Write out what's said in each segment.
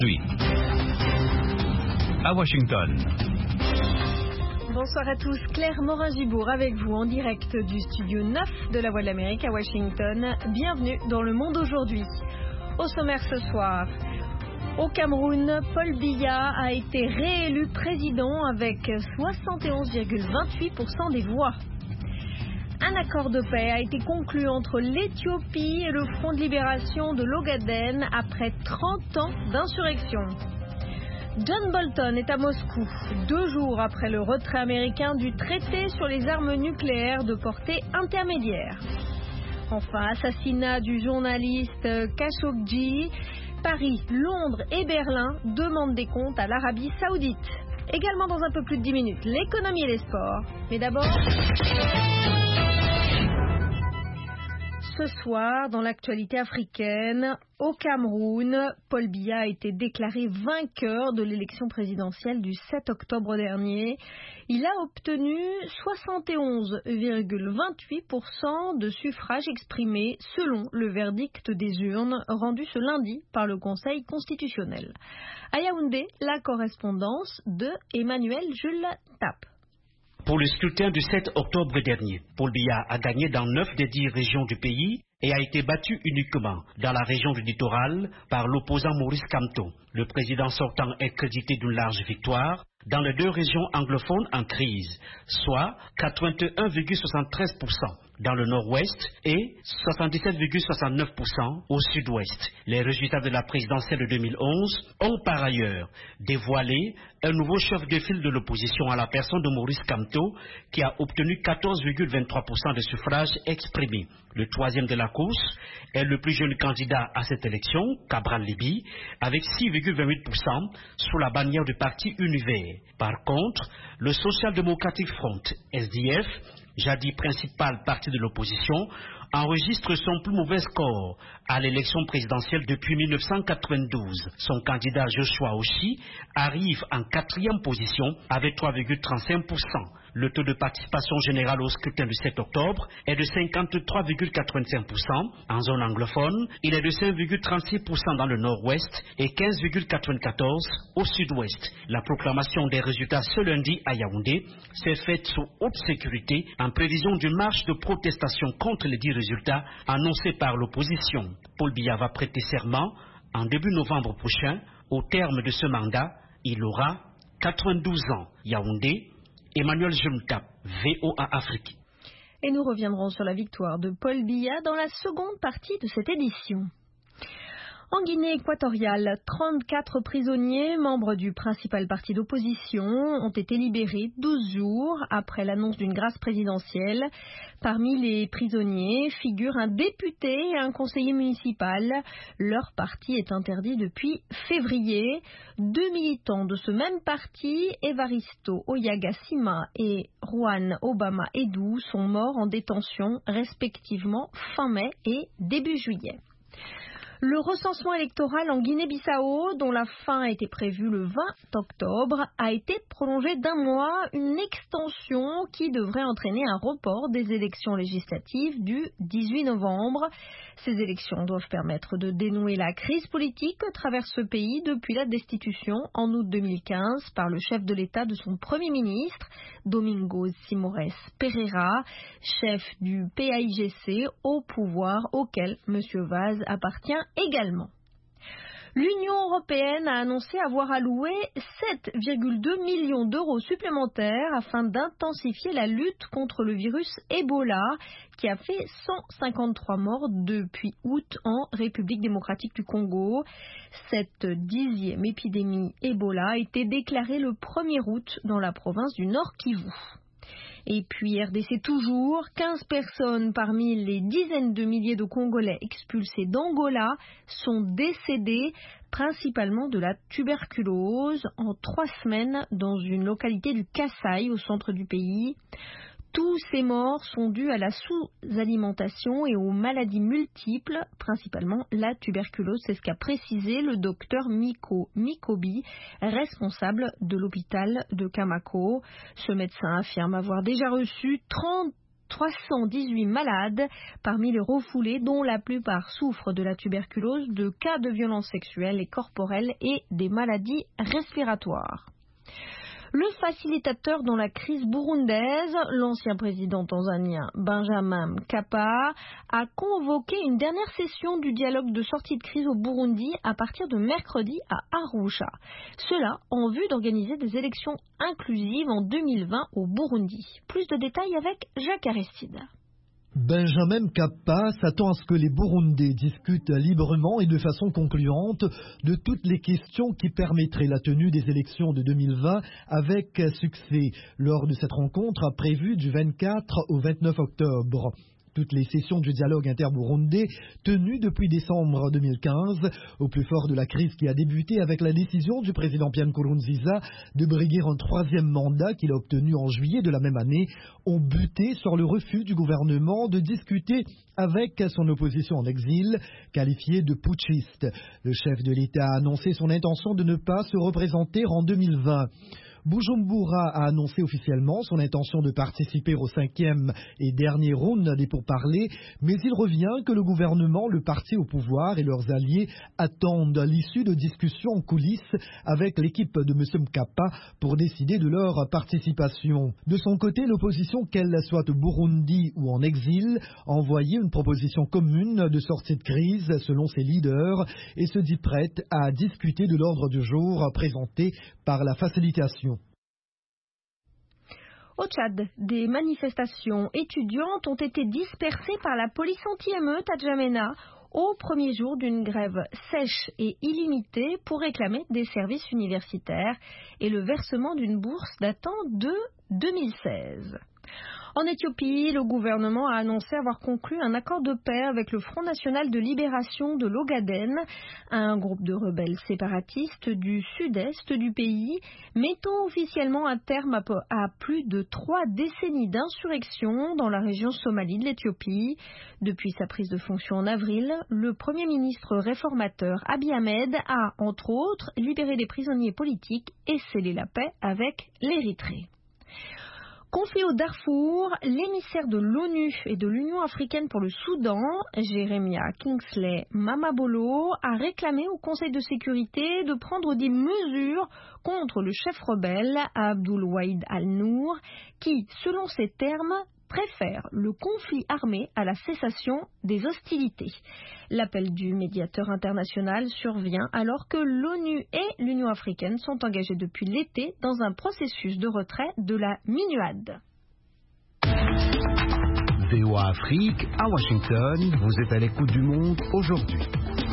Oui. À Washington. Bonsoir à tous, Claire Morin-Gibourg avec vous en direct du studio 9 de la Voix de l'Amérique à Washington. Bienvenue dans Le Monde aujourd'hui. Au sommaire ce soir, au Cameroun, Paul Biya a été réélu président avec 71,28% des voix. Un accord de paix a été conclu entre l'Éthiopie et le Front de libération de l'Ogaden après 30 ans d'insurrection. John Bolton est à Moscou, 2 jours après le retrait américain du traité sur les armes nucléaires de portée intermédiaire. Enfin, assassinat du journaliste Khashoggi. Paris, Londres et Berlin demandent des comptes à l'Arabie Saoudite. Également dans un peu plus de 10 minutes, l'économie et les sports. Mais d'abord... Ce soir, dans l'actualité africaine, au Cameroun, Paul Biya a été déclaré vainqueur de l'élection présidentielle du 7 octobre dernier. Il a obtenu 71,28% de suffrages exprimés selon le verdict des urnes rendu ce lundi par le Conseil constitutionnel. À Yaoundé, la correspondance de Emmanuel Jules Tapp. Pour le scrutin du 7 octobre dernier, Paul Biya a gagné dans 9 des 10 régions du pays et a été battu uniquement dans la région du littoral par l'opposant Maurice Kamto. Le président sortant est crédité d'une large victoire dans les 2 régions anglophones en crise, soit 81,73% dans le nord-ouest et 77,69% au sud-ouest. Les résultats de la présidentielle de 2011 ont par ailleurs dévoilé un nouveau chef de file de l'opposition à la personne de Maurice Kamto qui a obtenu 14,23% des suffrages exprimés. Le troisième de la course est le plus jeune candidat à cette élection, Cabral Libi, avec 6,28% sous la bannière du parti Univers. Par contre, le Social Democratic Front, SDF, jadis principal parti de l'opposition, enregistre son plus mauvais score à l'élection présidentielle depuis 1992. Son candidat Joshua Oshi arrive en 4e position avec 3,35%. Le taux de participation générale au scrutin du 7 octobre est de 53,85%. En zone anglophone, il est de 5,36% dans le nord-ouest et 15,94% au sud-ouest. La proclamation des résultats ce lundi à Yaoundé s'est faite sous haute sécurité en prévision d'une marche de protestation contre les 10 résultats annoncés par l'opposition. Paul Biya va prêter serment en début novembre prochain. Au terme de ce mandat, il aura 92 ans. Yaoundé, Emmanuel Jumtap, VOA Afrique. Et nous reviendrons sur la victoire de Paul Biya dans la seconde partie de cette édition. En Guinée équatoriale, 34 prisonniers, membres du principal parti d'opposition, ont été libérés 12 jours après l'annonce d'une grâce présidentielle. Parmi les prisonniers figurent un député et un conseiller municipal. Leur parti est interdit depuis février. 2 militants de ce même parti, Evaristo Oyagasima et Juan Obama Edu, sont morts en détention respectivement fin mai et début juillet. Le recensement électoral en Guinée-Bissau, dont la fin a été prévue le 20 octobre, a été prolongé d'1 mois, une extension qui devrait entraîner un report des élections législatives du 18 novembre. Ces élections doivent permettre de dénouer la crise politique que traverse ce pays depuis la destitution en août 2015 par le chef de l'État de son Premier ministre, Domingos Simões Pereira, chef du PAIGC au pouvoir auquel M. Vaz appartient également. L'Union européenne a annoncé avoir alloué 7,2 millions d'euros supplémentaires afin d'intensifier la lutte contre le virus Ebola qui a fait 153 morts depuis août en République démocratique du Congo. Cette 10e épidémie Ebola a été déclarée le 1er août dans la province du Nord Kivu. Et puis RDC toujours, 15 personnes parmi les dizaines de milliers de Congolais expulsés d'Angola sont décédées, principalement de la tuberculose, en 3 semaines dans une localité du Kasaï au centre du pays. Tous ces morts sont dus à la sous-alimentation et aux maladies multiples, principalement la tuberculose. C'est ce qu'a précisé le docteur Miko Mikobi, responsable de l'hôpital de Kamako. Ce médecin affirme avoir déjà reçu 30 318 malades parmi les refoulés, dont la plupart souffrent de la tuberculose, de cas de violences sexuelles et corporelles et des maladies respiratoires. Le facilitateur dans la crise burundaise, l'ancien président tanzanien Benjamin Mkapa, a convoqué une dernière session du dialogue de sortie de crise au Burundi à partir de mercredi à Arusha. Cela en vue d'organiser des élections inclusives en 2020 au Burundi. Plus de détails avec Jacques Aristide. Benjamin Mkapa s'attend à ce que les Burundais discutent librement et de façon concluante de toutes les questions qui permettraient la tenue des élections de 2020 avec succès lors de cette rencontre prévue du 24 au 29 octobre. Toutes les sessions du dialogue inter-burundais tenues depuis décembre 2015, au plus fort de la crise qui a débuté avec la décision du président Pierre Nkurunziza de briguer un troisième mandat qu'il a obtenu en juillet de la même année, ont buté sur le refus du gouvernement de discuter avec son opposition en exil, qualifiée de putschiste. Le chef de l'État a annoncé son intention de ne pas se représenter en 2020. Bujumbura a annoncé officiellement son intention de participer au 5e et dernier round des pourparlers, mais il revient que le gouvernement, le parti au pouvoir et leurs alliés attendent l'issue de discussions en coulisses avec l'équipe de M. Mkapa pour décider de leur participation. De son côté, l'opposition, qu'elle soit au Burundi ou en exil, a envoyé une proposition commune de sortie de crise selon ses leaders et se dit prête à discuter de l'ordre du jour présenté par la facilitation. Au Tchad, des manifestations étudiantes ont été dispersées par la police anti-émeute à Djamena au premier jour d'une grève sèche et illimitée pour réclamer des services universitaires et le versement d'une bourse datant de 2016. En Éthiopie, le gouvernement a annoncé avoir conclu un accord de paix avec le Front National de Libération de l'Ogaden, un groupe de rebelles séparatistes du sud-est du pays, mettant officiellement un terme à plus de 3 décennies d'insurrection dans la région somalie de l'Éthiopie. Depuis sa prise de fonction en avril, le Premier ministre réformateur Abiy Ahmed a, entre autres, libéré des prisonniers politiques et scellé la paix avec l'Érythrée. Confié au Darfour, l'émissaire de l'ONU et de l'Union africaine pour le Soudan, Jeremiah Kingsley Mamabolo, a réclamé au Conseil de sécurité de prendre des mesures contre le chef rebelle Abdul Wahid al-Nour, qui, selon ses termes, préfère le conflit armé à la cessation des hostilités. L'appel du médiateur international survient alors que l'ONU et l'Union africaine sont engagées depuis l'été dans un processus de retrait de la MINUAD. VOA Afrique, à Washington, vous êtes à l'écoute du monde aujourd'hui.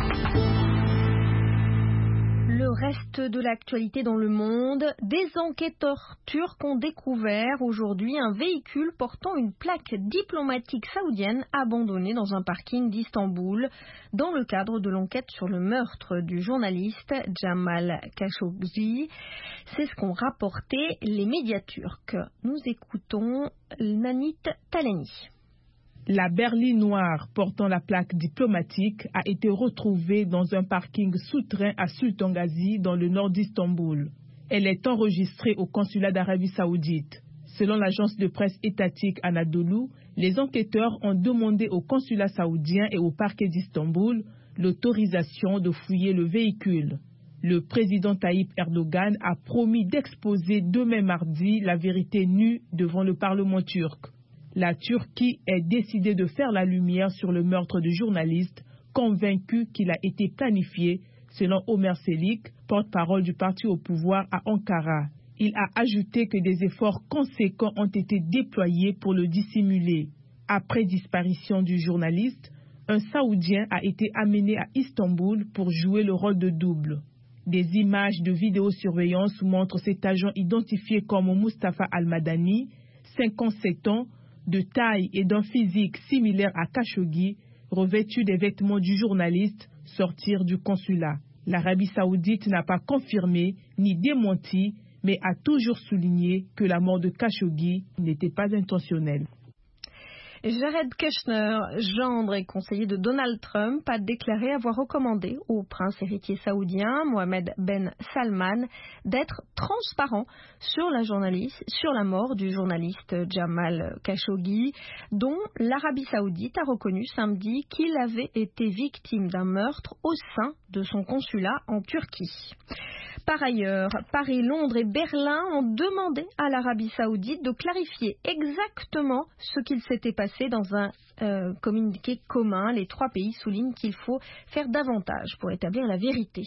Le reste de l'actualité dans le monde, des enquêteurs turcs ont découvert aujourd'hui un véhicule portant une plaque diplomatique saoudienne abandonnée dans un parking d'Istanbul dans le cadre de l'enquête sur le meurtre du journaliste Jamal Khashoggi. C'est ce qu'ont rapporté les médias turcs. Nous écoutons Nanit Talani. La berline noire portant la plaque diplomatique a été retrouvée dans un parking souterrain à Sultan Gazi dans le nord d'Istanbul. Elle est enregistrée au consulat d'Arabie Saoudite. Selon l'agence de presse étatique Anadolu, les enquêteurs ont demandé au consulat saoudien et au parquet d'Istanbul l'autorisation de fouiller le véhicule. Le président Tayyip Erdogan a promis d'exposer demain mardi la vérité nue devant le Parlement turc. La Turquie est décidée de faire la lumière sur le meurtre du journaliste, convaincu qu'il a été planifié, selon Ömer Çelik, porte-parole du parti au pouvoir à Ankara. Il a ajouté que des efforts conséquents ont été déployés pour le dissimuler. Après disparition du journaliste, un Saoudien a été amené à Istanbul pour jouer le rôle de double. Des images de vidéosurveillance montrent cet agent identifié comme Mustafa Al-Madani, 57 ans, de taille et d'un physique similaire à Khashoggi, revêtu des vêtements du journaliste, sortir du consulat. L'Arabie Saoudite n'a pas confirmé ni démenti, mais a toujours souligné que la mort de Khashoggi n'était pas intentionnelle. Jared Kushner, gendre et conseiller de Donald Trump, a déclaré avoir recommandé au prince héritier saoudien Mohammed Ben Salman d'être transparent sur la mort du journaliste Jamal Khashoggi, dont l'Arabie saoudite a reconnu samedi qu'il avait été victime d'un meurtre au sein de son consulat en Turquie. Par ailleurs, Paris, Londres et Berlin ont demandé à l'Arabie saoudite de clarifier exactement ce qu'il s'était passé dans un communiqué commun. Les trois pays soulignent qu'il faut faire davantage pour établir la vérité.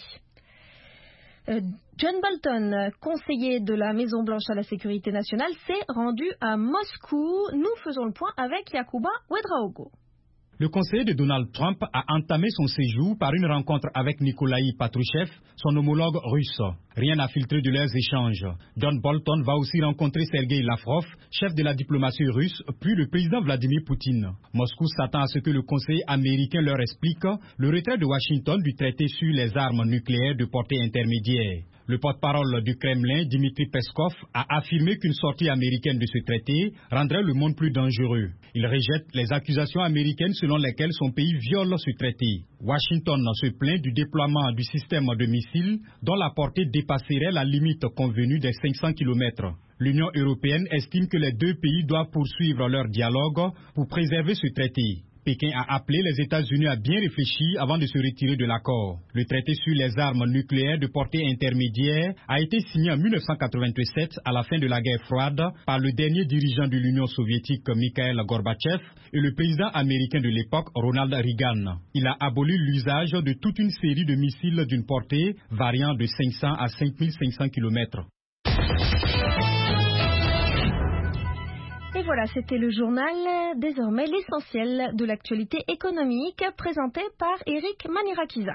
John Bolton, conseiller de la Maison-Blanche à la sécurité nationale, s'est rendu à Moscou. Nous faisons le point avec Yacouba Ouedraogo. Le conseiller de Donald Trump a entamé son séjour par une rencontre avec Nikolai Patrushev, son homologue russe. Rien n'a filtré de leurs échanges. John Bolton va aussi rencontrer Sergei Lavrov, chef de la diplomatie russe, puis le président Vladimir Poutine. Moscou s'attend à ce que le conseiller américain leur explique le retrait de Washington du traité sur les armes nucléaires de portée intermédiaire. Le porte-parole du Kremlin, Dmitry Peskov, a affirmé qu'une sortie américaine de ce traité rendrait le monde plus dangereux. Il rejette les accusations américaines selon lesquelles son pays viole ce traité. Washington se plaint du déploiement du système de missiles dont la portée dépasserait la limite convenue des 500 km. L'Union européenne estime que les deux pays doivent poursuivre leur dialogue pour préserver ce traité. Pékin a appelé les États-Unis à bien réfléchir avant de se retirer de l'accord. Le traité sur les armes nucléaires de portée intermédiaire a été signé en 1987 à la fin de la guerre froide par le dernier dirigeant de l'Union soviétique Mikhail Gorbatchev et le président américain de l'époque Ronald Reagan. Il a aboli l'usage de toute une série de missiles d'une portée variant de 500 à 5500 km. Et voilà, c'était le journal, désormais l'essentiel de l'actualité économique, présenté par Eric Manirakiza.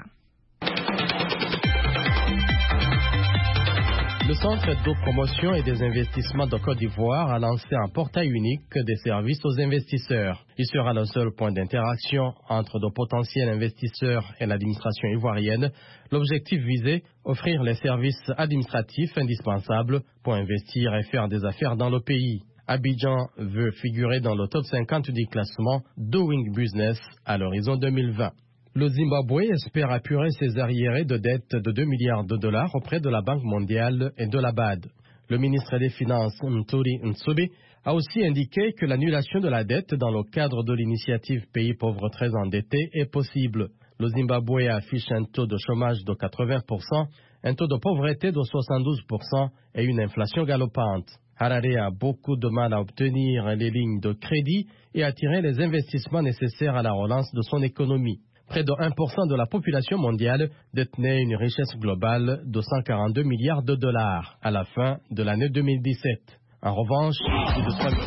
Le Centre de promotion et des investissements de Côte d'Ivoire a lancé un portail unique des services aux investisseurs. Il sera le seul point d'interaction entre de potentiels investisseurs et l'administration ivoirienne. L'objectif visé, offrir les services administratifs indispensables pour investir et faire des affaires dans le pays. Abidjan veut figurer dans le top 50 du classement Doing Business à l'horizon 2020. Le Zimbabwe espère apurer ses arriérés de dette de 2 milliards de dollars auprès de la Banque mondiale et de la BAD. Le ministre des Finances, Ntuli Ntsubi, a aussi indiqué que l'annulation de la dette dans le cadre de l'initiative Pays pauvres très endettés est possible. Le Zimbabwe affiche un taux de chômage de 80%, un taux de pauvreté de 72% et une inflation galopante. Harare a beaucoup de mal à obtenir les lignes de crédit et attirer les investissements nécessaires à la relance de son économie. Près de 1% de la population mondiale détenait une richesse globale de 142 milliards de dollars à la fin de l'année 2017. En revanche, plus de 3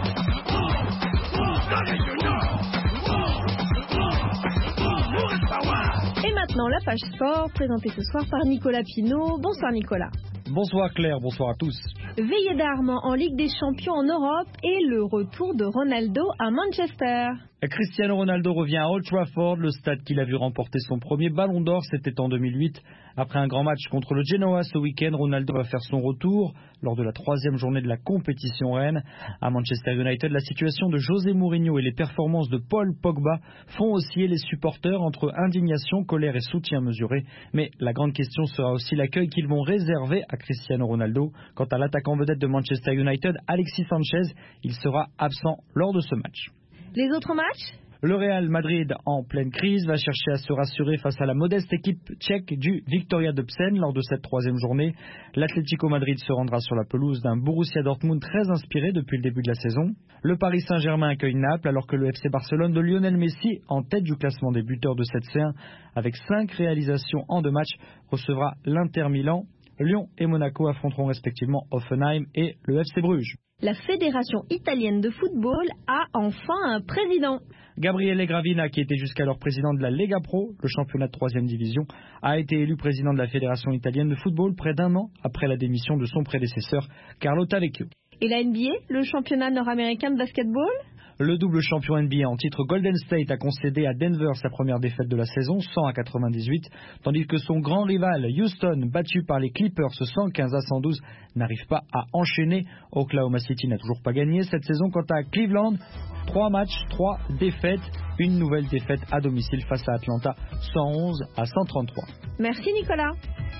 Et maintenant, la page sport, présentée ce soir par Nicolas Pinault. Bonsoir Nicolas. Bonsoir Claire, bonsoir à tous. Veillée d'armes en Ligue des Champions en Europe et le retour de Ronaldo à Manchester. Cristiano Ronaldo revient à Old Trafford, le stade qu'il a vu remporter son premier ballon d'or, c'était en 2008. Après un grand match contre le Genoa ce week-end, Ronaldo va faire son retour lors de la 3e journée de la compétition reine. À Manchester United, la situation de José Mourinho et les performances de Paul Pogba font osciller les supporters entre indignation, colère et soutien mesuré. Mais la grande question sera aussi l'accueil qu'ils vont réserver à Cristiano Ronaldo. Quant à l'attaquant vedette de Manchester United, Alexis Sanchez, il sera absent lors de ce match. Les autres matchs ? Le Real Madrid, en pleine crise, va chercher à se rassurer face à la modeste équipe tchèque du Viktoria Plzeň lors de cette 3e journée. L'Atlético Madrid se rendra sur la pelouse d'un Borussia Dortmund très inspiré depuis le début de la saison. Le Paris Saint-Germain accueille Naples alors que le FC Barcelone de Lionel Messi, en tête du classement des buteurs de cette C1 avec 5 réalisations en 2 matchs, recevra l'Inter Milan. Lyon et Monaco affronteront respectivement Hoffenheim et le FC Bruges. La Fédération italienne de football a enfin un président. Gabriele Gravina, qui était jusqu'alors président de la Lega Pro, le championnat de 3e division, a été élu président de la Fédération italienne de football près d'1 an après la démission de son prédécesseur Carlo Tavecchio. Et la NBA, le championnat nord-américain de basketball ? Le double champion NBA en titre Golden State a concédé à Denver sa première défaite de la saison, 100-98, tandis que son grand rival Houston, battu par les Clippers 115-112, n'arrive pas à enchaîner. Oklahoma City n'a toujours pas gagné cette saison. Quant à Cleveland, 3 matchs, 3 défaites, une nouvelle défaite à domicile face à Atlanta, 111-133. Merci Nicolas.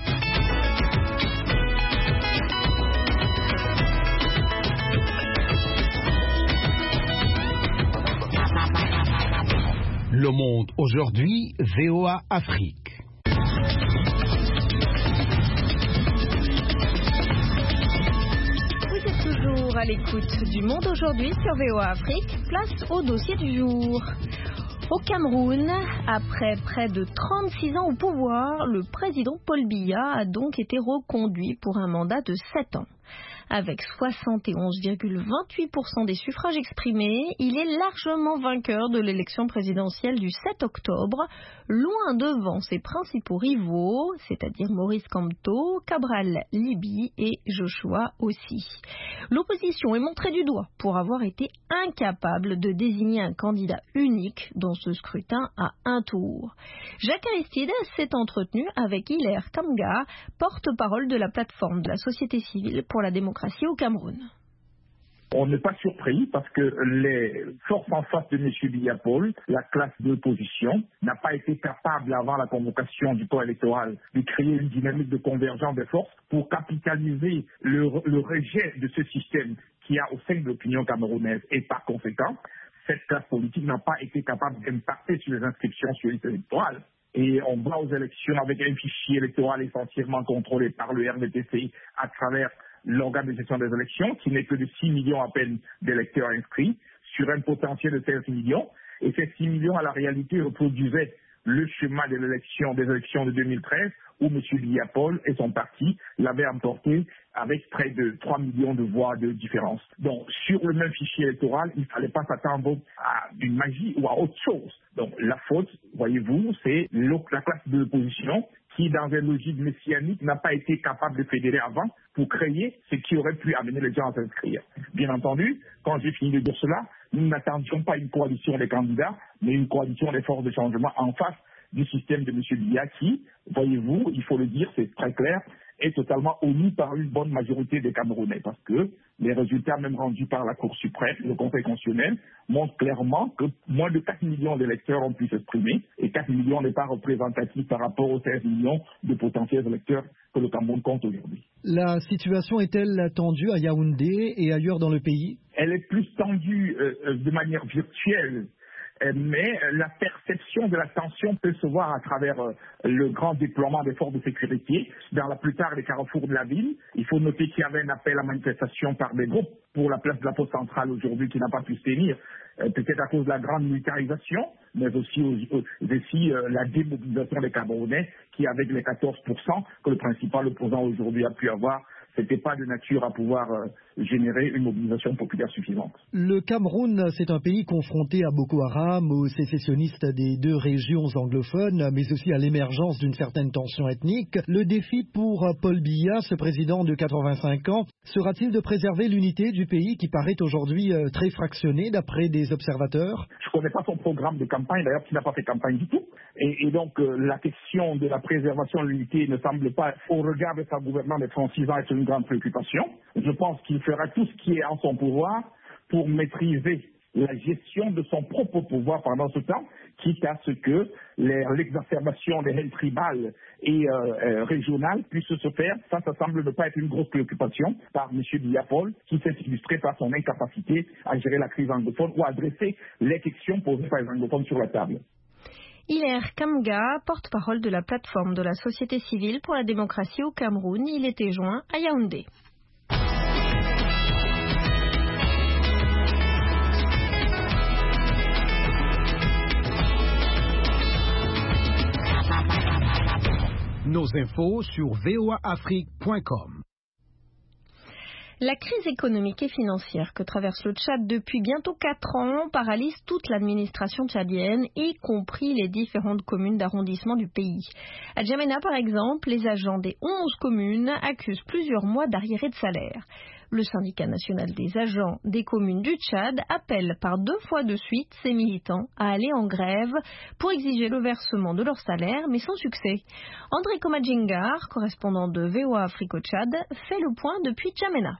Le Monde aujourd'hui, VOA Afrique. Vous êtes toujours à l'écoute du Monde aujourd'hui sur VOA Afrique. Place au dossier du jour. Au Cameroun, après près de 36 ans au pouvoir, le président Paul Biya a donc été reconduit pour un mandat de 7 ans. Avec 71,28% des suffrages exprimés, il est largement vainqueur de l'élection présidentielle du 7 octobre, loin devant ses principaux rivaux, c'est-à-dire Maurice Kamto, Cabral Libi et Joshua aussi. L'opposition est montrée du doigt pour avoir été incapable de désigner un candidat unique dans ce scrutin à un tour. Jacques Aristide s'est entretenu avec Hilaire Kamga, porte-parole de la plateforme de la société civile pour la démocratie au Cameroun. On n'est pas surpris parce que les forces en face de M. Biya Paul, la classe d'opposition, n'a pas été capable avant la convocation du corps électoral de créer une dynamique de convergence des forces pour capitaliser le rejet de ce système qu'il y a au sein de l'opinion camerounaise. Et par conséquent, cette classe politique n'a pas été capable d'impacter sur les inscriptions sur les listes électorales. Et on va aux élections avec un fichier électoral essentiellement contrôlé par le RDTC à travers l'organe de gestion des élections, qui n'est que de 6 millions à peine d'électeurs inscrits, sur un potentiel de 16 millions. Et ces 6 millions, à la réalité, reproduisaient le schéma des élections de 2013, où M. Biya Paul et son parti l'avaient emporté avec près de 3 millions de voix de différence. Donc, sur le même fichier électoral, il ne fallait pas s'attendre à une magie ou à autre chose. Donc, la faute, voyez-vous, c'est la classe de l'opposition qui, dans une logique messianique, n'a pas été capable de fédérer avant pour créer ce qui aurait pu amener les gens à s'inscrire. Bien entendu, quand j'ai fini de dire cela, nous n'attendions pas une coalition des candidats, mais une coalition des forces de changement en face du système de M. Biya qui, voyez-vous, il faut le dire, c'est très clair, est totalement omis par une bonne majorité des Camerounais, parce que les résultats même rendus par la Cour suprême, le Conseil constitutionnel, montrent clairement que moins de 4 millions d'électeurs ont pu s'exprimer, et 4 millions n'est pas représentatif par rapport aux 16 millions de potentiels électeurs que le Cameroun compte aujourd'hui. La situation est-elle tendue à Yaoundé et ailleurs dans le pays? Elle est plus tendue de manière virtuelle, mais la perception de la tension peut se voir à travers le grand déploiement des forces de sécurité dans la plupart des carrefours de la ville. Il faut noter qu'il y avait un appel à manifestation par des groupes pour la place de la Poste centrale aujourd'hui qui n'a pas pu se tenir, peut-être à cause de la grande militarisation, mais aussi la démobilisation des Camerounais qui, avec les 14% que le principal opposant aujourd'hui a pu avoir, n'était pas de nature à pouvoir générer une mobilisation populaire suffisante. Le Cameroun, c'est un pays confronté à Boko Haram, aux sécessionnistes des 2 régions anglophones, mais aussi à l'émergence d'une certaine tension ethnique. Le défi pour Paul Biya, ce président de 85 ans, sera-t-il de préserver l'unité du pays qui paraît aujourd'hui très fractionné d'après des observateurs? Je ne connais pas son programme de campagne, d'ailleurs, qui n'a pas fait campagne du tout. Et donc, la question de la préservation de l'unité ne semble pas, au regard de sa gouvernance de 36 ans, être une grande préoccupation. Je pense qu'il fera tout ce qui est en son pouvoir pour maîtriser la gestion de son propre pouvoir pendant ce temps, quitte à ce que l'exacerbation des haines tribales et régionales puisse se faire. Ça semble ne pas être une grosse préoccupation par M. Biya Paul, qui s'est illustré par son incapacité à gérer la crise anglophone ou à adresser les questions posées par les anglophones sur la table. Hilaire Kamga, porte-parole de la plateforme de la société civile pour la démocratie au Cameroun, il était joint à Yaoundé. Nos infos sur voaafrique.com. La crise économique et financière que traverse le Tchad depuis bientôt 4 ans paralyse toute l'administration tchadienne, y compris les différentes communes d'arrondissement du pays. À Djamena, par exemple, les agents des 11 communes accusent plusieurs mois d'arriérés de salaire. Le syndicat national des agents des communes du Tchad appelle par 2 fois de suite ses militants à aller en grève pour exiger le versement de leur salaire, mais sans succès. André Komadjingar, correspondant de VOA Afrique au Tchad, fait le point depuis N'Djamena.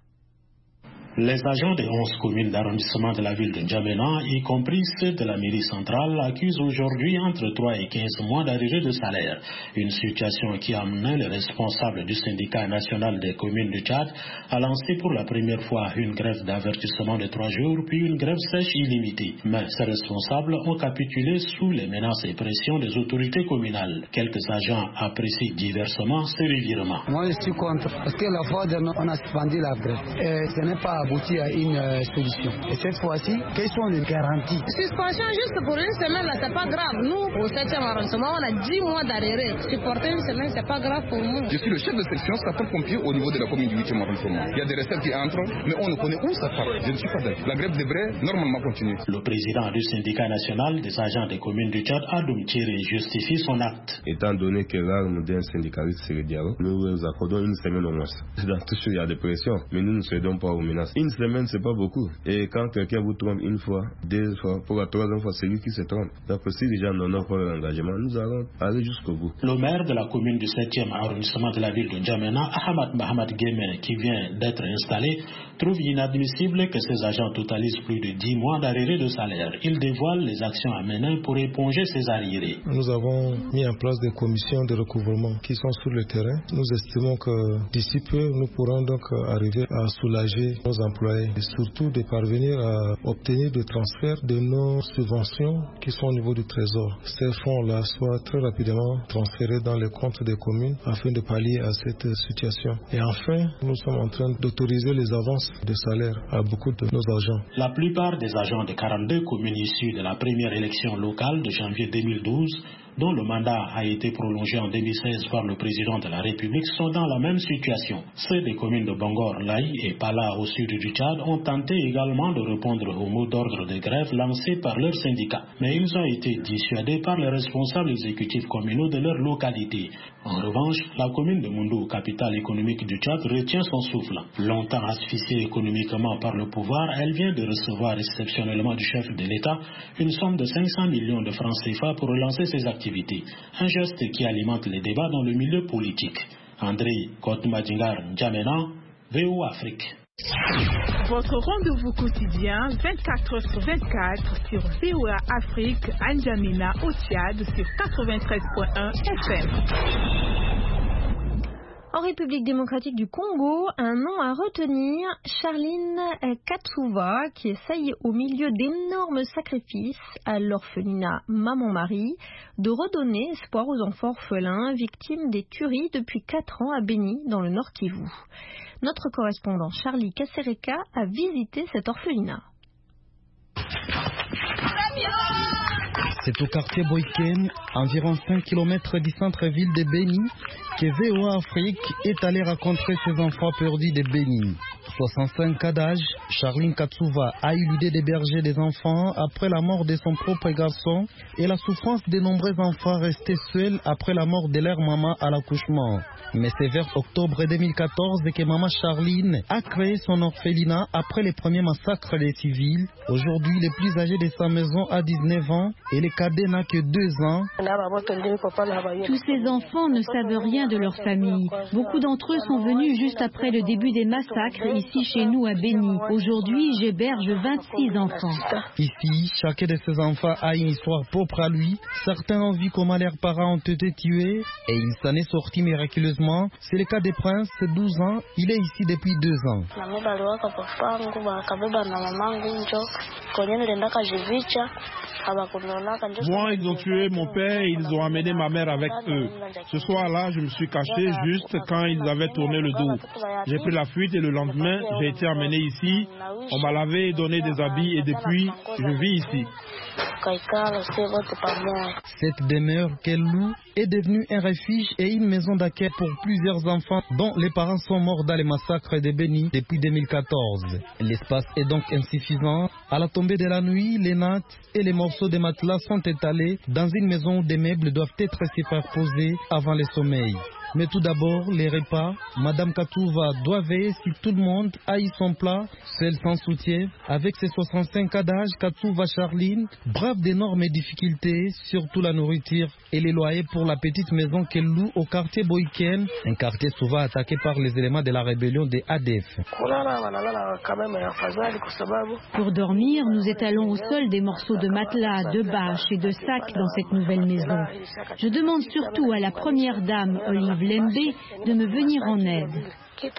Les agents des 11 communes d'arrondissement de la ville de N'Djamena, y compris ceux de la mairie centrale, accusent aujourd'hui entre 3 et 15 mois d'arrivée de salaire. Une situation qui a amené le responsable du syndicat national des communes du Tchad à lancer pour la première fois une grève d'avertissement de 3 jours, puis une grève sèche illimitée. Mais ces responsables ont capitulé sous les menaces et pressions des autorités communales. Quelques agents apprécient diversement ce revirement. Moi, je suis contre, parce que la fois dernière, on a suspendu la grève. Et ce n'est pas abouti à une solution. Et cette fois-ci, quelles sont les garanties? Suspension juste pour une semaine, là, c'est pas grave. Nous, au 7e arrondissement, on a 10 mois d'arrêt. Supporter une semaine, c'est pas grave pour nous. Je suis le chef de section sapeur-pompier au niveau de la commune du 8e arrondissement. Il y a des recettes qui entrent, mais on ne connaît où ça part. Je ne suis pas d'accord. La grève devrait normalement continuer. Le président du syndicat national des agents des communes du Tchad, Adoum Thierry, justifie son acte. Étant donné que l'arme d'un syndicaliste, c'est le dialogue, nous accordons une semaine au moins. Dans tout ce il y a des pressions, mais nous ne cédons pas aux menaces. Une semaine, c'est pas beaucoup. Et quand quelqu'un vous trompe une fois, 2 fois, pour la 3e fois, c'est lui qui se trompe. Donc si les gens n'honorent pas l'engagement, nous allons aller jusqu'au bout. Le maire de la commune du 7e arrondissement de la ville de N'Djamena, Ahmad Mahamad Guémé, qui vient d'être installé, trouve inadmissible que ces agents totalisent plus de 10 mois d'arriérés de salaire. Il dévoile les actions à mener pour éponger ces arriérés. Nous avons mis en place des commissions de recouvrement qui sont sur le terrain. Nous estimons que d'ici peu, nous pourrons donc arriver à soulager nos employés et surtout de parvenir à obtenir des transferts de nos subventions qui sont au niveau du trésor. Ces fonds-là soient très rapidement transférés dans les comptes des communes afin de pallier à cette situation. Et enfin, nous sommes en train d'autoriser les avances de salaire à beaucoup de nos agents. La plupart des agents des 42 communes issues de la première élection locale de janvier 2012, dont le mandat a été prolongé en 2016 par le président de la République, sont dans la même situation. Ceux des communes de Bangor, Laï et Pala au sud du Tchad ont tenté également de répondre au mot d'ordre de grève lancé par leur syndicat. Mais ils ont été dissuadés par les responsables exécutifs communaux de leur localité. En revanche, la commune de Moundou, capitale économique du Tchad, retient son souffle. Longtemps asphyxiée économiquement par le pouvoir, elle vient de recevoir exceptionnellement du chef de l'État une somme de 500 millions de francs CFA pour relancer ses activités. Un geste qui alimente les débats dans le milieu politique. André Komadjingar, N'Djamena, VOA Afrique. Votre rendez-vous quotidien 24h/24 sur VOA Afrique à N'Djamena au Tchad sur 93.1 FM. En République démocratique du Congo, un nom à retenir, Charline Katsuva, qui essaye au milieu d'énormes sacrifices à l'orphelinat Maman-Marie de redonner espoir aux enfants orphelins victimes des tueries depuis 4 ans à Beni, dans le Nord Kivu. Notre correspondant Charlie Kasereka a visité cet orphelinat. C'est au quartier Boyken, environ 5 km du centre-ville de Beni, que VOA Afrique est allé rencontrer ses enfants perdus de Beni. 65 ans d'âge, Charline Katsuva a eu l'idée d'héberger des enfants après la mort de son propre garçon et la souffrance de nombreux enfants restés seuls après la mort de leur maman à l'accouchement. Mais c'est vers octobre 2014 que maman Charline a créé son orphelinat après les premiers massacres des civils. Aujourd'hui, le plus âgé de sa maison a 19 ans et le cadet n'a que 2 ans. Tous ces enfants ne savent rien de leur famille. Beaucoup d'entre eux sont venus juste après le début des massacres ici chez nous à Beni. Aujourd'hui, j'héberge 26 enfants. Ici, chacun de ces enfants a une histoire propre à lui. Certains ont vu comment leurs parents ont été tués et il s'en est sorti miraculeusement. C'est le cas des Prince, 12 ans. Il est ici depuis 2 ans. Moi, ils ont tué mon père et ils ont amené ma mère avec eux. Ce soir-là, je me suis caché juste quand ils avaient tourné le dos. J'ai pris la fuite et le lendemain, j'ai été amené ici. On m'a lavé et donné des habits et depuis, je vis ici. Cette demeure qu'elle loue est devenue un refuge et une maison d'accueil pour plusieurs enfants dont les parents sont morts dans les massacres de Beni depuis 2014. L'espace est donc insuffisant. À la tombée de la nuit, les nattes et les morceaux de matelas sont étalés dans une maison où des meubles doivent être superposés avant le sommeil. Mais tout d'abord, les repas. Madame Katouva doit veiller si tout le monde aille son plat, seul sans soutien. Avec ses 65 ans d'âge, Katouva Charline brave d'énormes difficultés, surtout la nourriture et les loyers pour la petite maison qu'elle loue au quartier Boyken, un quartier souvent attaqué par les éléments de la rébellion des ADF. Pour dormir, nous étalons au sol des morceaux de matelas, de bâches et de sacs dans cette nouvelle maison. Je demande surtout à la première dame, Olive Lembe, de me venir en aide.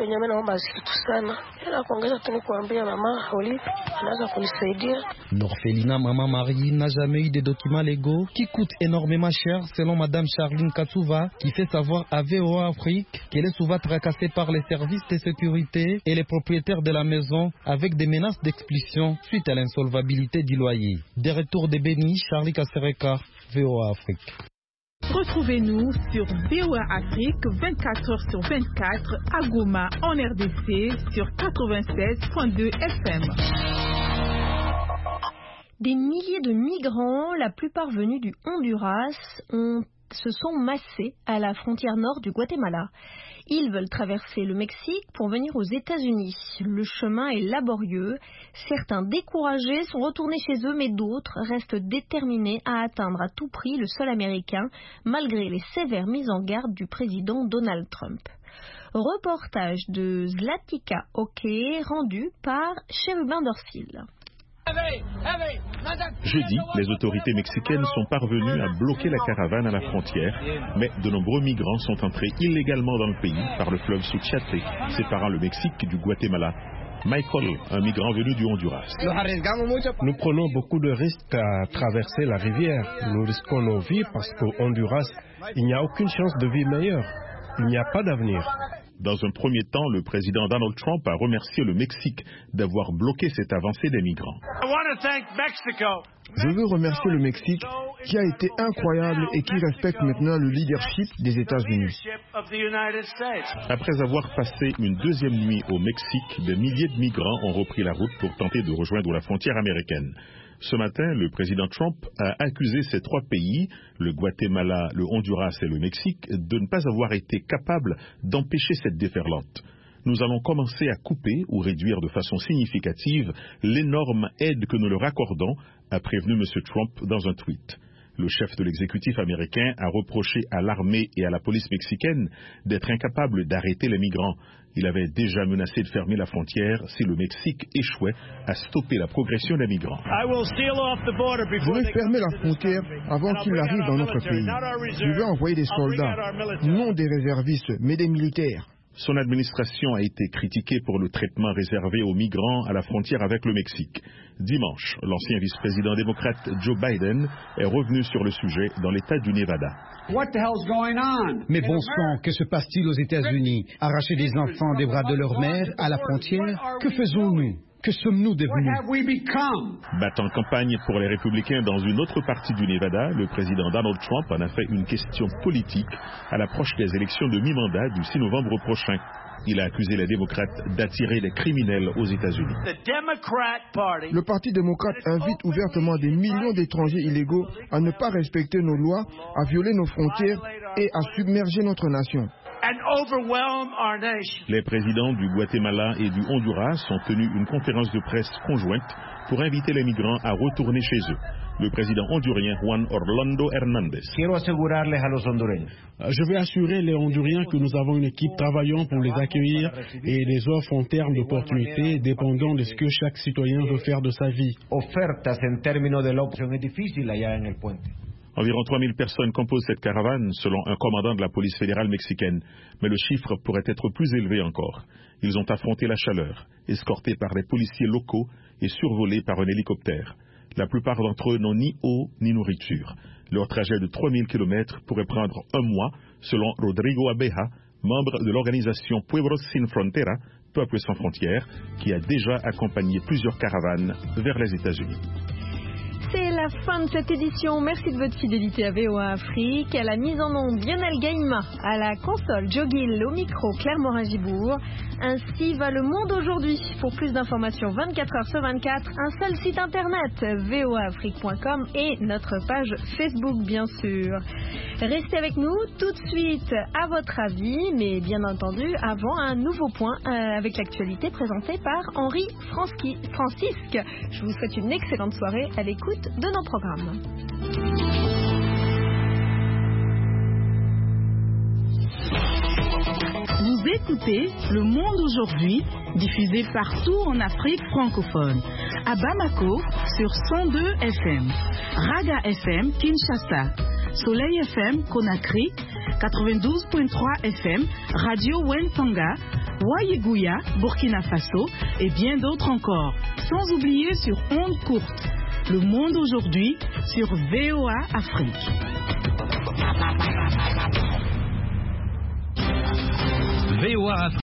L'orphelinat Maman Marie n'a jamais eu de documents légaux qui coûtent énormément cher selon Madame Charline Katouva qui fait savoir à VOA Afrique qu'elle est souvent tracassée par les services de sécurité et les propriétaires de la maison avec des menaces d'expulsion suite à l'insolvabilité du loyer. Des retours de Béni, Charlie Kassereka, VOA Afrique. Retrouvez-nous sur VOA Afrique 24h sur 24 à Goma en RDC sur 96.2 FM. Des milliers de migrants, la plupart venus du Honduras, se sont massés à la frontière nord du Guatemala. Ils veulent traverser le Mexique pour venir aux États-Unis. Le chemin est laborieux. Certains découragés sont retournés chez eux, mais d'autres restent déterminés à atteindre à tout prix le sol américain, malgré les sévères mises en garde du président Donald Trump. Reportage de Zlatica Oke, rendu par Chérubin Dorsil. Jeudi, les autorités mexicaines sont parvenues à bloquer la caravane à la frontière, mais de nombreux migrants sont entrés illégalement dans le pays par le fleuve Suchiate, séparant le Mexique du Guatemala. Michael, un migrant venu du Honduras. Nous prenons beaucoup de risques à traverser la rivière. Nous risquons nos vies parce qu'au Honduras, il n'y a aucune chance de vie meilleure. Il n'y a pas d'avenir. Dans un premier temps, le président Donald Trump a remercié le Mexique d'avoir bloqué cette avancée des migrants. Je veux remercier le Mexique qui a été incroyable et qui respecte maintenant le leadership des États-Unis. Après avoir passé une deuxième nuit au Mexique, des milliers de migrants ont repris la route pour tenter de rejoindre la frontière américaine. Ce matin, le président Trump a accusé ces trois pays, le Guatemala, le Honduras et le Mexique, de ne pas avoir été capables d'empêcher cette déferlante. Nous allons commencer à couper ou réduire de façon significative l'énorme aide que nous leur accordons, a prévenu M. Trump dans un tweet. Le chef de l'exécutif américain a reproché à l'armée et à la police mexicaine d'être incapables d'arrêter les migrants. Il avait déjà menacé de fermer la frontière si le Mexique échouait à stopper la progression des migrants. Je vais fermer la frontière avant qu'ils n'arrivent dans notre pays. Je vais envoyer des soldats, non des réservistes, mais des militaires. Son administration a été critiquée pour le traitement réservé aux migrants à la frontière avec le Mexique. Dimanche, l'ancien vice-président démocrate Joe Biden est revenu sur le sujet dans l'État du Nevada. Mais bon sang, que se passe-t-il aux États-Unis? Arracher des enfants des bras de leur mère à la frontière? Que faisons-nous? Que sommes-nous devenus? Battant campagne pour les républicains dans une autre partie du Nevada, le président Donald Trump en a fait une question politique à l'approche des élections de mi-mandat du 6 novembre prochain. Il a accusé les démocrates d'attirer les criminels aux États-Unis. Le Parti démocrate invite ouvertement des millions d'étrangers illégaux à ne pas respecter nos lois, à violer nos frontières et à submerger notre nation. Les présidents du Guatemala et du Honduras ont tenu une conférence de presse conjointe pour inviter les migrants à retourner chez eux. Le président hondurien Juan Orlando Hernández. Je vais assurer les Honduriens que nous avons une équipe travaillant pour les accueillir et les offres en termes d'opportunités dépendant de ce que chaque citoyen veut faire de sa vie. Environ 3000 personnes composent cette caravane, selon un commandant de la police fédérale mexicaine. Mais le chiffre pourrait être plus élevé encore. Ils ont affronté la chaleur, escortés par des policiers locaux et survolés par un hélicoptère. La plupart d'entre eux n'ont ni eau ni nourriture. Leur trajet de 3000 km pourrait prendre un mois, selon Rodrigo Abeja, membre de l'organisation Pueblos Sin Frontera, Peuple sans frontières, qui a déjà accompagné plusieurs caravanes vers les États-Unis. C'est la la fin de cette édition. Merci de votre fidélité à VOA Afrique. À la mise en onde, Lionel Gaïma. À la console, Joe Gill. Au micro, Claire Morin-Gibourg. Ainsi va le monde aujourd'hui. Pour plus d'informations 24 heures sur 24, un seul site internet, voaafrique.com et notre page Facebook, bien sûr. Restez avec nous tout de suite à votre avis, mais bien entendu avant un nouveau point avec l'actualité présentée par Henri Francisque. Je vous souhaite une excellente soirée à l'écoute de nos programmes. Vous écoutez Le Monde aujourd'hui, diffusé partout en Afrique francophone. À Bamako, sur 102 FM. Raga FM, Kinshasa. Soleil FM, Conakry. 92.3 FM, Radio Wentanga. Wayeguya, Burkina Faso. Et bien d'autres encore. Sans oublier sur ondes courtes. Le Monde aujourd'hui, sur VOA Afrique. VOA Afrique.